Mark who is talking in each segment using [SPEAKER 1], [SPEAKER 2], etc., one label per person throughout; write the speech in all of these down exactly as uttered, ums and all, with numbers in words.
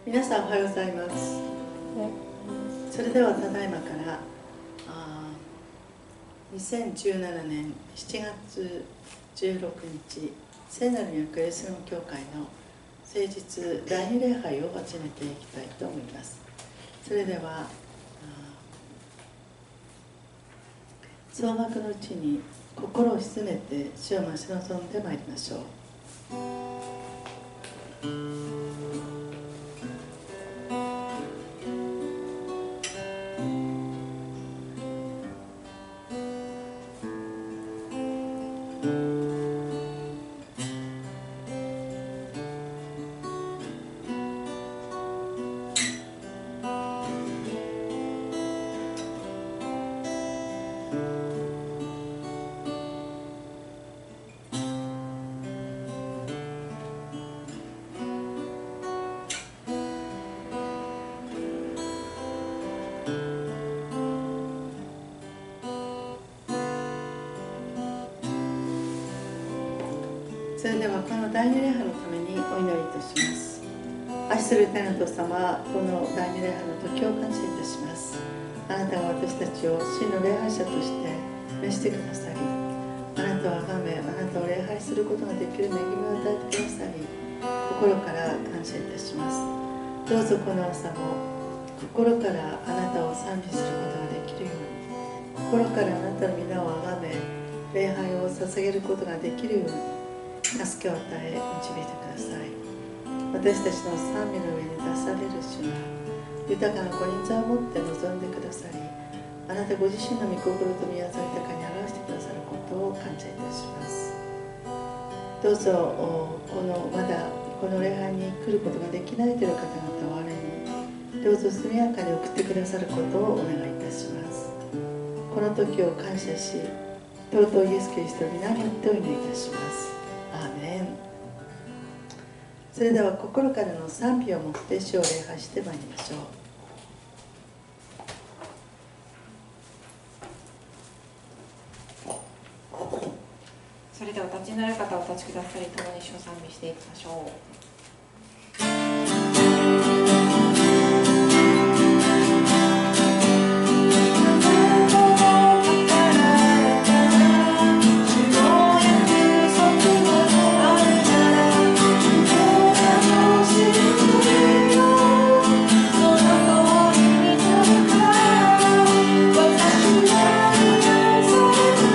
[SPEAKER 1] 皆さんおはようございます。それではただいまからにせんじゅうななねんしちがつじゅうろくにち、聖なる都エルサレム教会の聖日第二礼拝を始めていきたいと思います。それでは総幕のうちに心を静めて主を待ち望んでまいりましょう。それではこの第二礼拝のためにお祈りいたします。愛する天の父様、この第二礼拝の時を感謝いたします。あなたが私たちを真の礼拝者として召してくださり、あなたを崇め、あなたを礼拝することができる恵みを与えてくださり、心から感謝いたします。どうぞこの朝も心からあなたを賛美することができるように、心からあなたの皆を崇め、礼拝を捧げることができるように助けを与え導いてください。私たちの賛美の上に出される主が豊かなご人座を持って臨んでくださり、あなたご自身の御心と宮沢を豊かに表してくださることを感謝いたします。どうぞこのまだこの礼拝に来ることができないという方々を我にどうぞ速やかに送ってくださることをお願いいたします。この時を感謝し、尊いイエス・キリストの皆によってお祈りいたします。アーメン。それでは心からの賛美をもって主を礼拝してまいりましょう。
[SPEAKER 2] それではお立ちになる方お立ちくださり、共に主を賛美していきましょう。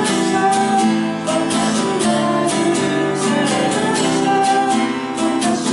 [SPEAKER 3] 私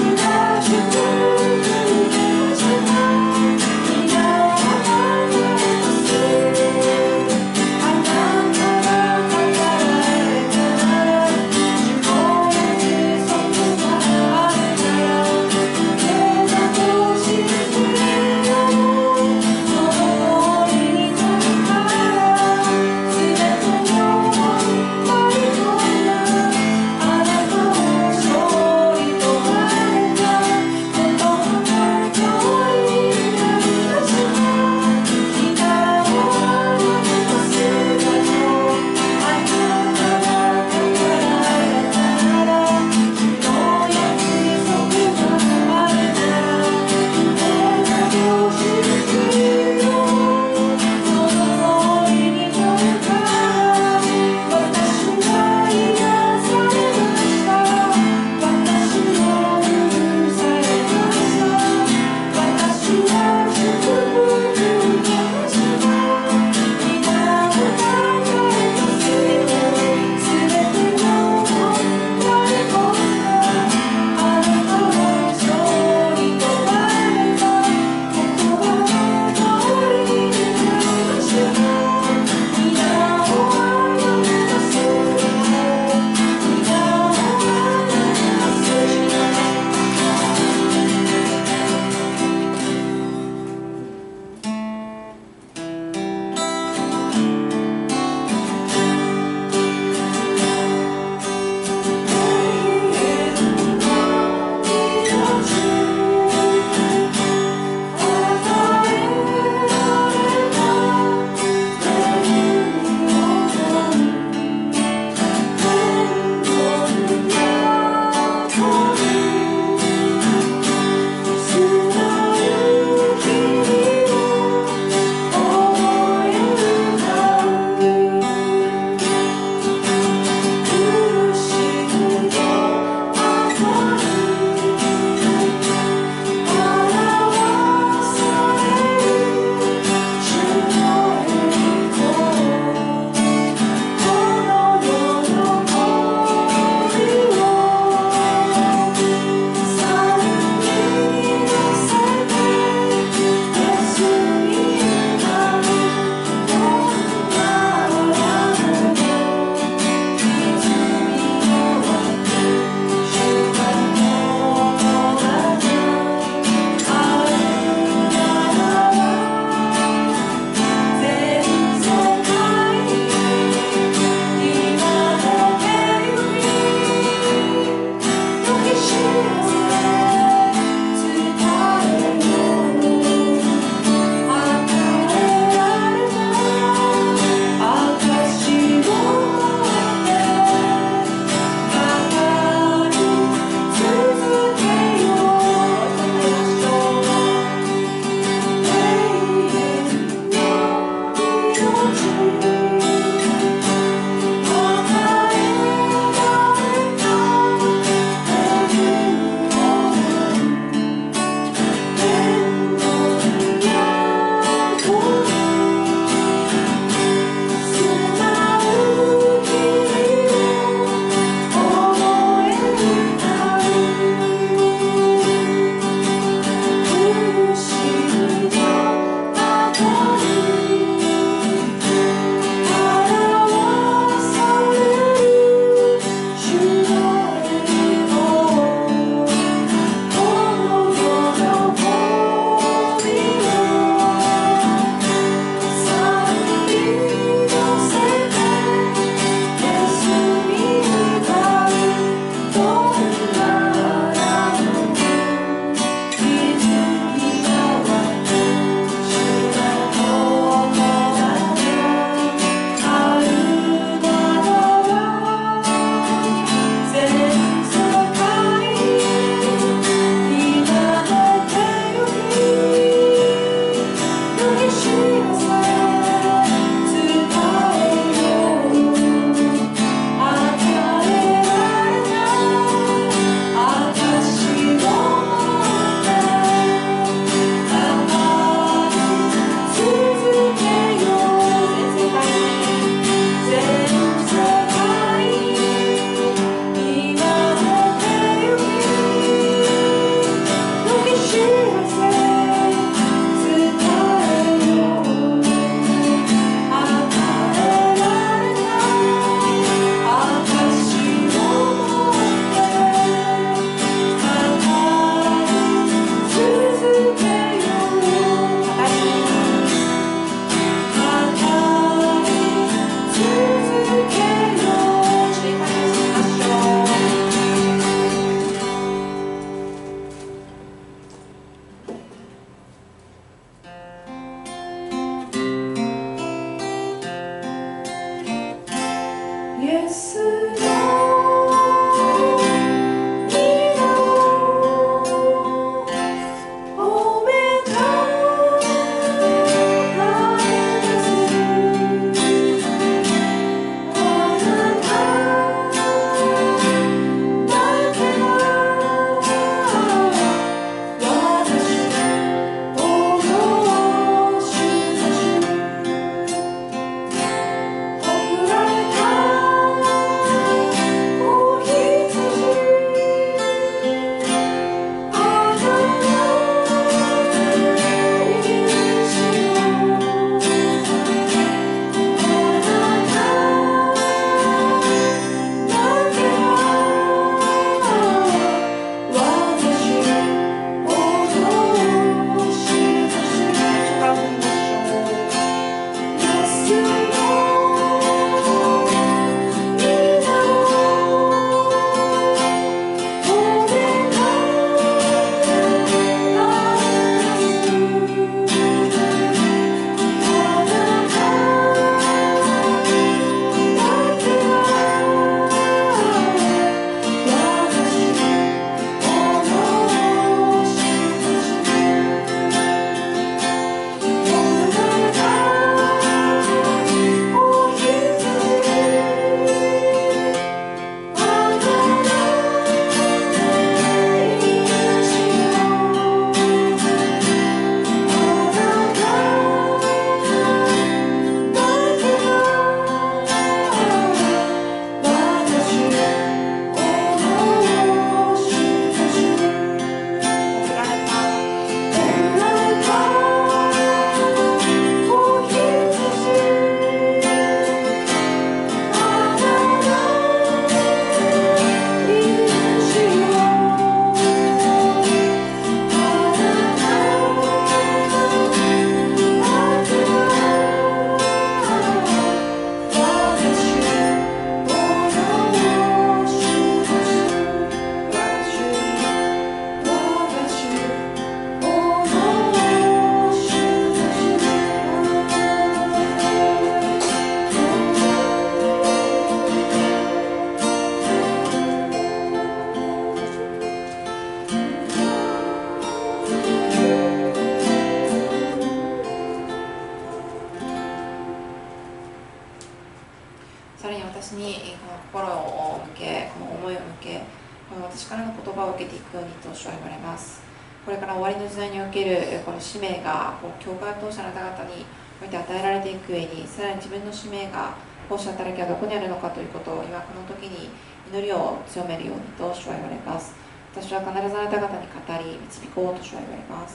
[SPEAKER 2] 私にこの心を向け、この思いを向け、この私からの言葉を受けていくようにと主は言われます。これから終わりの時代におけるこの使命がこう教会を通してあなた方において与えられていく上に、さらに自分の使命が奉仕働きはどこにあるのかということを今この時に祈りを強めるようにと主は言われます。私は必ずあなた方に語り導こうと主は言われます。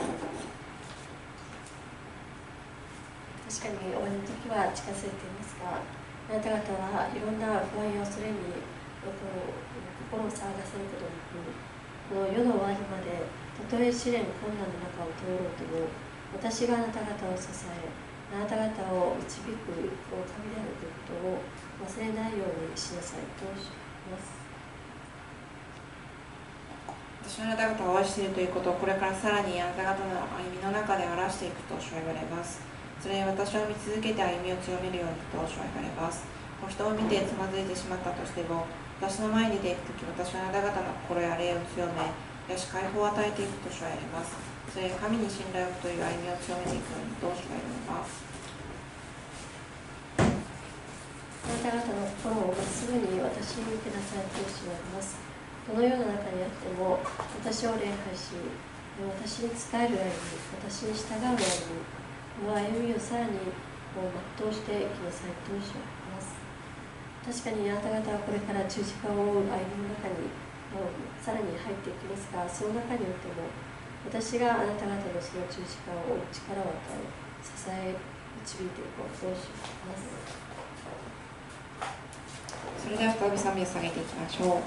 [SPEAKER 3] 確かに終わりの時は近づいていますが、あなた方はいろんな不安や恐れに心を騒がせることなく、この世の終わりまでたとえ試練困難の中を通ろうとも、私があなた方を支え、あなた方を導くお神であるということを忘れないようにしなさいとします。
[SPEAKER 2] 私はあなた方を愛しているということをこれからさらにあなた方の歩みの中で表していくと主は言われます。それに私を見続けて歩みを強めるようにと主は言われます。人を見てつまずいてしまったとしても、私の前に出ていくとき、私はあなた方の心や霊を強め、癒し解放を与えていくと主は言われます。それに神に信頼を置くという歩みを強めていくようにと主は言われます。
[SPEAKER 3] あなた方の心をまっすぐに私に向けなさいと主は言われます。どのような中にあっても、私を礼拝し、私に仕える歩み、私に従う歩み、この歩みをさらにこう全うしていきなさいと主は言います。確かにあなた方はこれから十字架を追う歩みの中にさらに入っていきますが、その中においても私があなた方のその十字架を追う力を与え、支え、導いていこうと主は言います。
[SPEAKER 2] それでは再び賛美を下げていきましょう。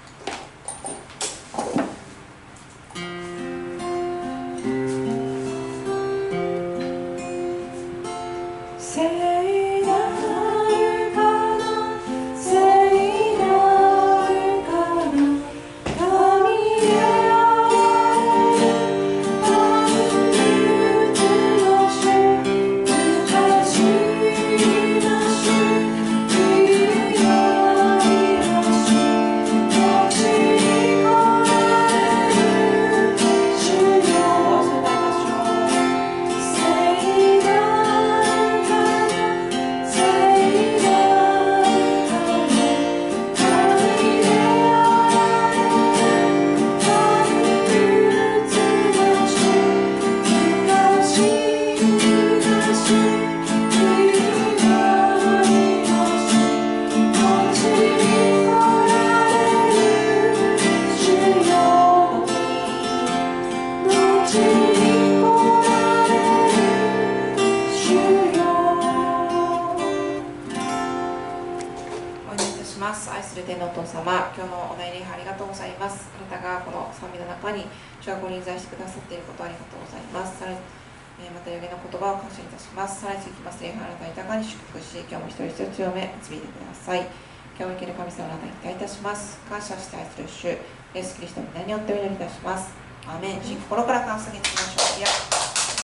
[SPEAKER 2] 強め導いてください。今日も生ける神様のあなたに期待いたします。感謝して愛する主イエスキリストの皆によってお祈りいたします。アーメン。心から感謝にしましょう。